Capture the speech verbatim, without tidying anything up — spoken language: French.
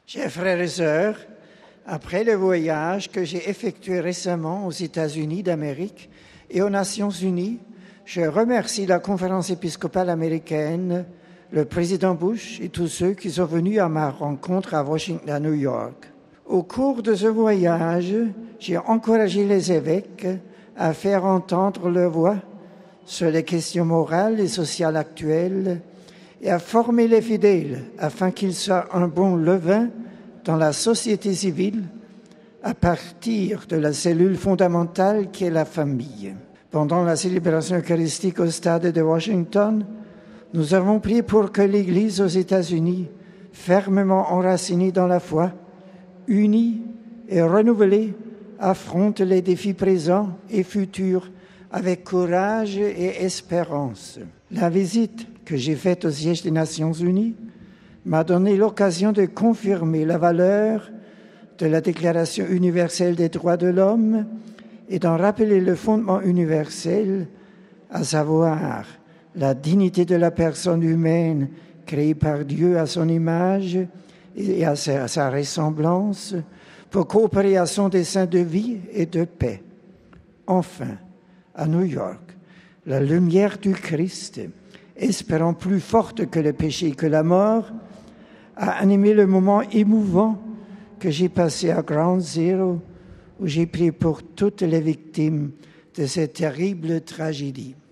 Chers frères et sœurs, après le voyage que j'ai effectué récemment aux États-Unis d'Amérique et aux Nations Unies, je remercie la Conférence épiscopale américaine, le président Bush et tous ceux qui sont venus à ma rencontre à Washington, à New York. Au cours de ce voyage, j'ai encouragé les évêques à faire entendre leur voix sur les questions morales et sociales actuelles et à former les fidèles afin qu'ils soient un bon levain dans la société civile à partir de la cellule fondamentale qui est la famille. Pendant la célébration eucharistique au stade de Washington, nous avons prié pour que l'Église aux États-Unis, fermement enracinée dans la foi, unie et renouvelée, affronte les défis présents et futurs avec courage et espérance. La visite que j'ai faite au siège des Nations Unies m'a donné l'occasion de confirmer la valeur de la Déclaration universelle des droits de l'homme et d'en rappeler le fondement universel, à savoir la dignité de la personne humaine créée par Dieu à son image et à sa, à sa ressemblance, pour coopérer à son dessein de vie et de paix. Enfin, à New York, la lumière du Christ, espérant plus forte que le péché et que la mort, a animé le moment émouvant que j'ai passé à Ground Zero, où j'ai prié pour toutes les victimes de cette terrible tragédie.